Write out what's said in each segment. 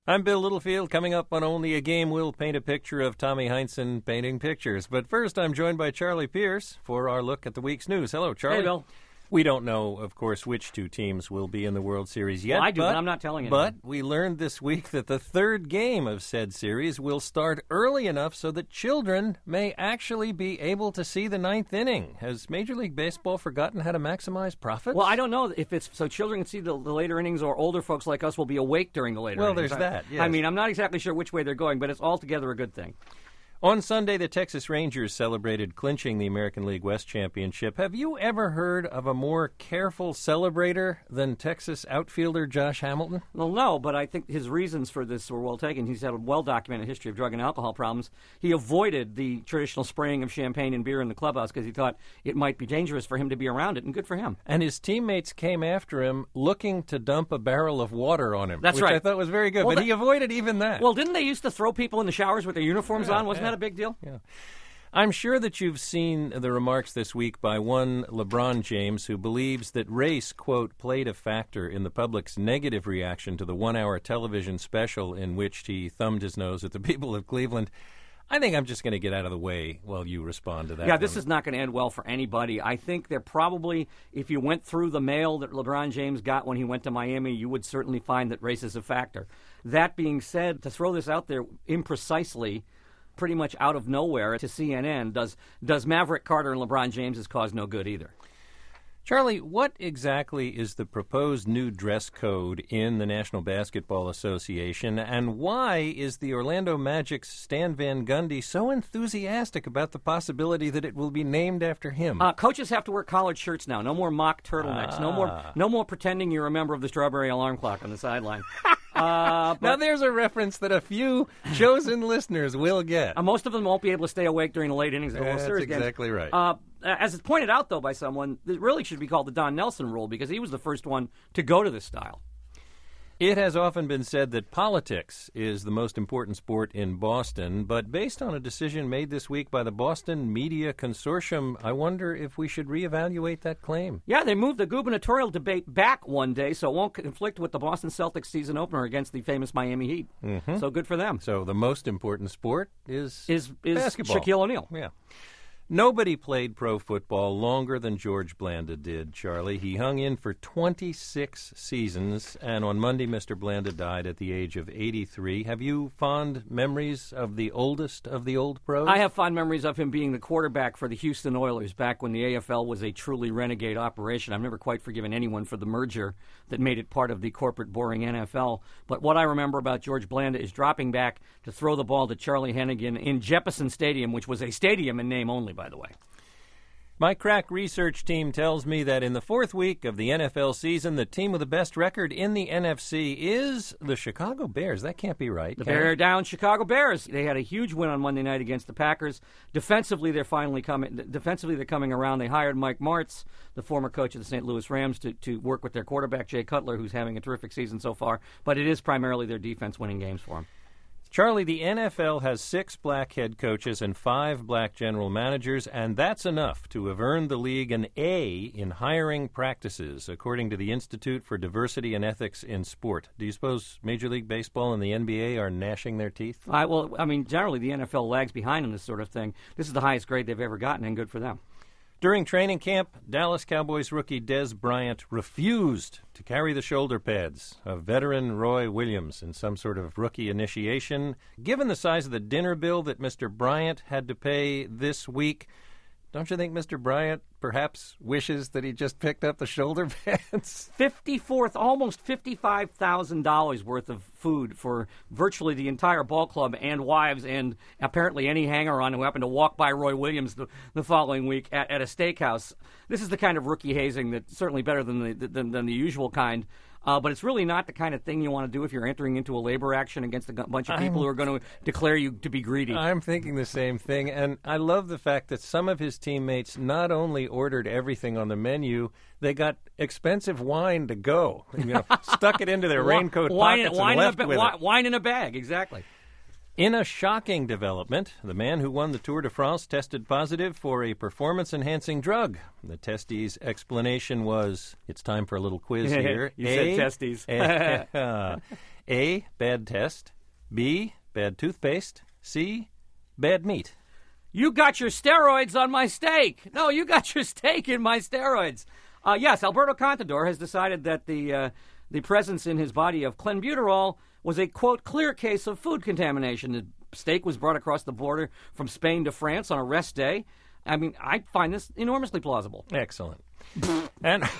I'm Bill Littlefield. Coming up on Only a Game, we'll paint a picture of Tommy Heinsohn painting pictures. But first, I'm joined by Charlie Pierce for our look at the week's news. Hello, Charlie. Hey, Bill. We don't know, of course, which two teams will be in the World Series yet. Well, I do, but I'm not telling you. But we learned this week that the third game of said series will start early enough so that children may actually be able to see the ninth inning. Has Major League Baseball forgotten how to maximize profits? Well, I don't know if it's so children can see the later innings or older folks like us will be awake during the later innings. Well, there's that, yes. I mean, I'm not exactly sure which way they're going, but it's altogether a good thing. On Sunday, the Texas Rangers celebrated clinching the American League West Championship. Have you ever heard of a more careful celebrator than Texas outfielder Josh Hamilton? Well, no, but I think his reasons for this were well taken. He's had a well-documented history of drug and alcohol problems. He avoided the traditional spraying of champagne and beer in the clubhouse because he thought it might be dangerous for him to be around it, and good for him. And his teammates came after him looking to dump a barrel of water on him, That's which right. I thought was very good, Well, but he avoided even that. Well, didn't they used to throw people in the showers with their uniforms on? Wasn't that a big deal? Yeah. I'm sure that you've seen the remarks this week by one LeBron James who believes that race, quote, played a factor in the public's negative reaction to the one-hour television special in which he thumbed his nose at the people of Cleveland. I think I'm just going to get out of the way while you respond to that. Yeah, this is not going to end well for anybody. I think they're probably, if you went through the mail that LeBron James got when he went to Miami, you would certainly find that race is a factor. That being said, to throw this out there imprecisely, pretty much out of nowhere to CNN, does Maverick Carter and LeBron James cause no good either. Charlie, what exactly is the proposed new dress code in the National Basketball Association, and why is the Orlando Magic's Stan Van Gundy so enthusiastic about the possibility that it will be named after him? Coaches have to wear collared shirts now. No more mock turtlenecks. No more pretending you're a member of the Strawberry Alarm Clock on the sideline. Now there's a reference that a few chosen listeners will get. Most of them won't be able to stay awake during the late innings of the World That's Series games. exactly right. As it's pointed out, though, by someone, it really should be called the Don Nelson rule because he was the first one to go to this style. It has often been said that politics is the most important sport in Boston, but based on a decision made this week by the Boston Media Consortium, I wonder if we should reevaluate that claim. Yeah, they moved the gubernatorial debate back one day so it won't conflict with the Boston Celtics season opener against the famous Miami Heat. Mm-hmm. So good for them. So the most important sport is basketball. Shaquille O'Neal. Yeah. Nobody played pro football longer than George Blanda did, Charlie. He hung in for 26 seasons, and on Monday, Mr. Blanda died at the age of 83. Have you fond memories of the oldest of the old pros? I have fond memories of him being the quarterback for the Houston Oilers back when the AFL was a truly renegade operation. I've never quite forgiven anyone for the merger that made it part of the corporate, boring NFL. But what I remember about George Blanda is dropping back to throw the ball to Charlie Hennigan in Jeppesen Stadium, which was a stadium in name only, by the way. My crack research team tells me that in the fourth week of the NFL season, the team with the best record in the NFC is the Chicago Bears. That can't be right. The bear down Chicago Bears. They had a huge win on Monday night against the Packers. Defensively, they're coming around. They hired Mike Martz, the former coach of the St. Louis Rams, to work with their quarterback, Jay Cutler, who's having a terrific season so far. But it is primarily their defense winning games for them. Charlie, the NFL has 6 black head coaches and 5 black general managers, and that's enough to have earned the league an A in hiring practices, according to the Institute for Diversity and Ethics in Sport. Do you suppose Major League Baseball and the NBA are gnashing their teeth? Generally the NFL lags behind in this sort of thing. This is the highest grade they've ever gotten, and good for them. During training camp, Dallas Cowboys rookie Dez Bryant refused to carry the shoulder pads of veteran Roy Williams in some sort of rookie initiation. Given the size of the dinner bill that Mr. Bryant had to pay this week, don't you think Mr. Bryant perhaps wishes that he just picked up the shoulder pads? Almost $55,000 worth of food for virtually the entire ball club and wives and apparently any hanger-on who happened to walk by Roy Williams the following week at a steakhouse. This is the kind of rookie hazing that's certainly better than the usual kind. But it's really not the kind of thing you want to do if you're entering into a labor action against a bunch of people who are going to declare you to be greedy. I'm thinking the same thing, and I love the fact that some of his teammates not only ordered everything on the menu, they got expensive wine to go. Stuck it into their raincoat pockets and left with it. Wine in a bag, exactly. In a shocking development, the man who won the Tour de France tested positive for a performance-enhancing drug. The testee's explanation was, it's time for a little quiz here. You said testes. A, bad test, B, bad toothpaste, C, bad meat. You got your steroids on my steak. No, you got your steak in my steroids. Yes, Alberto Contador has decided that the presence in his body of clenbuterol was a, quote, clear case of food contamination. The steak was brought across the border from Spain to France on a rest day. I mean, I find this enormously plausible. Excellent. and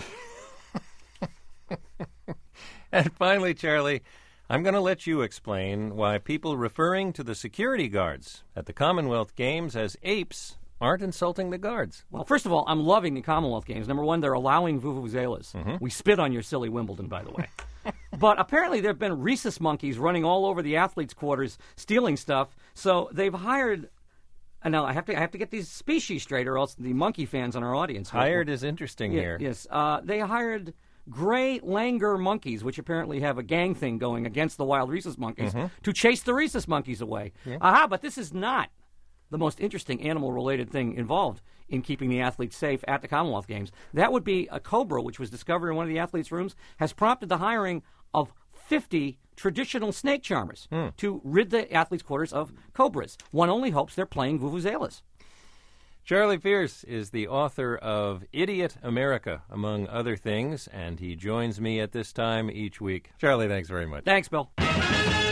and finally, Charlie, I'm going to let you explain why people referring to the security guards at the Commonwealth Games as apes aren't insulting the guards. Well, first of all, I'm loving the Commonwealth Games. Number one, they're allowing vuvuzelas. We spit on your silly Wimbledon, by the way. But apparently there have been rhesus monkeys running all over the athletes' quarters stealing stuff. So they've hired... And now I have to get these species straight, or else the monkey fans in our audience... Hired is interesting here. Yes. They hired gray langur monkeys, which apparently have a gang thing going against the wild rhesus monkeys, to chase the rhesus monkeys away. Yeah. Aha, but this is not the most interesting animal-related thing involved in keeping the athletes safe at the Commonwealth Games. That would be a cobra, which was discovered in one of the athletes' rooms, has prompted the hiring of 50 traditional snake charmers to rid the athletes' quarters of cobras. One only hopes they're playing vuvuzelas. Charlie Pierce is the author of Idiot America, among other things, and he joins me at this time each week. Charlie, thanks very much. Thanks, Bill.